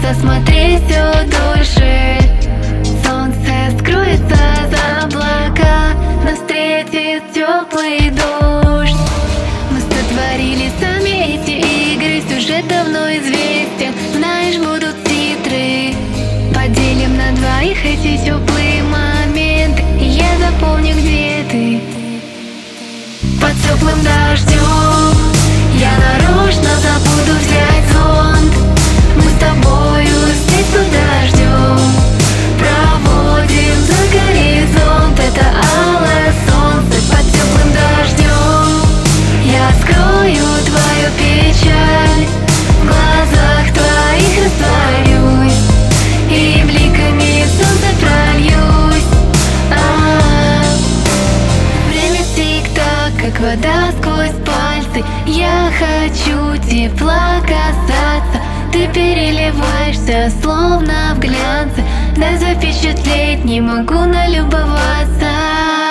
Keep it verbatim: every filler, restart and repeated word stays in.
хочется смотреть все дольше. Солнце скроется за облака, нас встретит теплый дождь. Мы сотворили сами эти игры, сюжет давно известен. Знаешь, будут титры. Поделим на двоих эти теплые моменты, и я запомню, где ты. Под теплым дождем я нарочно забуду взять зонт. Мы с тобою здесь под дождем проводим за горизонт. Это алое солнце под теплым дождем. Я скрою твою печаль, в глазах твоих растворюсь и бликами солнца прольюсь. А-а-а. Время тик-так, как вода сквозь пальцы. Я хочу тепла касаться. Ты переливаешься, словно в глянце. Да запечатлеть не могу налюбоваться.